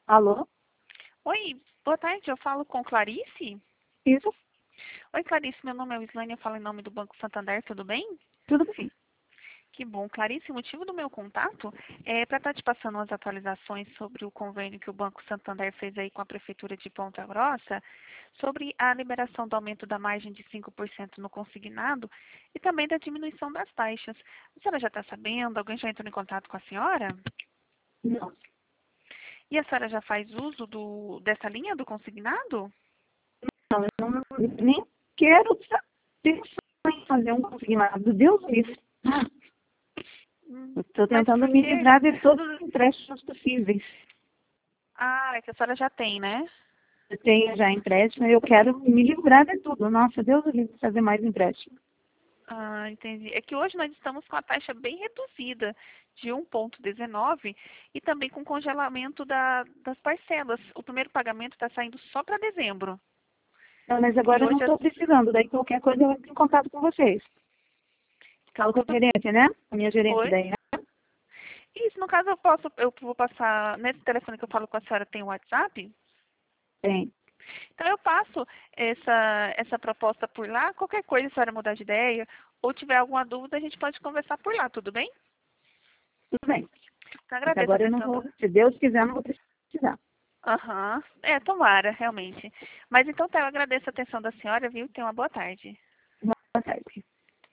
Alô? Oi, boa tarde, eu falo com Clarice? Isso? Oi, Clarice, meu nome é Wislane, eu falo em nome do Banco Santander, tudo bem? Tudo bem. Que bom, Clarice, o motivo do meu contato é para estar te passando umas atualizações sobre o convênio que o Banco Santander fez aí com a Prefeitura de Ponta Grossa, sobre a liberação do aumento da margem de 5% no consignado e também da diminuição das taxas. A senhora já está sabendo? Alguém já entrou em contato com a senhora? Não, E a senhora já faz uso dessa linha do consignado? não, eu não, nem quero pensar em fazer um consignado. Deus me livre. Eu estou Mas tentando por me quê? livrar de todos os empréstimos possíveis. Ah, é que a senhora já tem, né? Eu tenho já empréstimo e eu quero me livrar de tudo. Nossa, Deus me livre de fazer mais empréstimo. Ah, entendi. É que hoje nós estamos com a taxa bem reduzida de 1,19 e também com congelamento das parcelas. O primeiro pagamento está saindo só para dezembro. Não, mas E agora eu não hoje estou precisando. Daí qualquer coisa eu entro em contato com vocês. Falo com a tudo gerente, né? A minha gerente foi. daí, né? Isso, no caso eu vou passar, nesse telefone que eu falo com a senhora tem o WhatsApp? Tem. Então eu passo essa proposta por lá. Qualquer coisa, se a senhora mudar de ideia ou tiver alguma dúvida, a gente pode conversar por lá, tudo bem? Tudo bem. Então, Mas agradeço a agora eu não atenção. vou, se Deus quiser, eu não vou precisar. Aham. É, tomara, realmente. Mas então tá, eu agradeço a atenção da senhora, viu? Tenha uma boa tarde. Boa tarde.